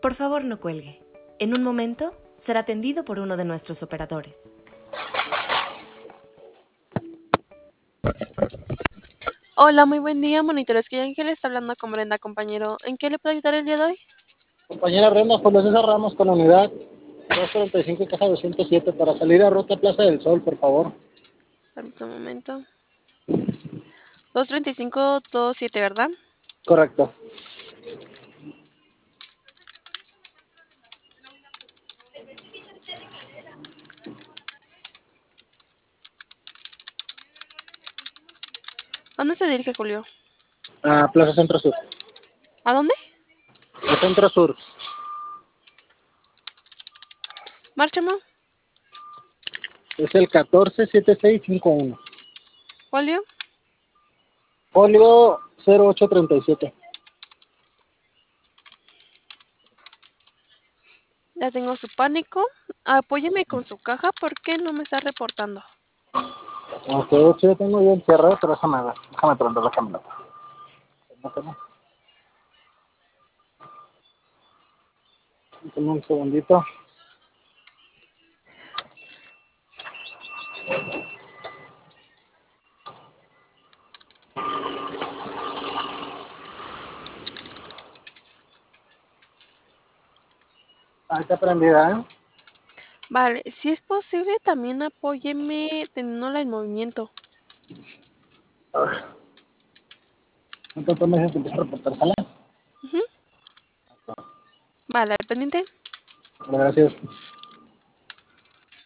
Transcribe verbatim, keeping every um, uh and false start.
Por favor, no cuelgue. En un momento será atendido por uno de nuestros operadores. Hola, muy buen día, monitores. Que Ángel está hablando con Brenda, compañero. ¿En qué le puedo ayudar el día de hoy? Compañera Brenda, Julio César Ramos con la unidad doscientos cuarenta y cinco, caja doscientos siete, para salir a ruta Plaza del Sol, por favor. Permítame un momento. dos treinta y cinco veintisiete, ¿verdad? Correcto. ¿A dónde se dirige, Julio? A Plaza Centro Sur. ¿A dónde? El Centro Sur. Márchamo. Es el catorce setenta y seis cincuenta y uno. Julio. Folio cero ocho treinta y siete. Ya tengo su pánico. Apóyeme con su caja porque no me está reportando. Ok, sí, yo tengo bien cierre, pero déjame ver. Déjame prender la camioneta. Permíteme. Permíteme un segundito. Ahí está prendida, ¿eh? Vale, si es posible, también apóyeme teniéndola en movimiento. Entonces me dices que empieza a reportar, ¿sale? Ujú. Vale, al pendiente. Gracias.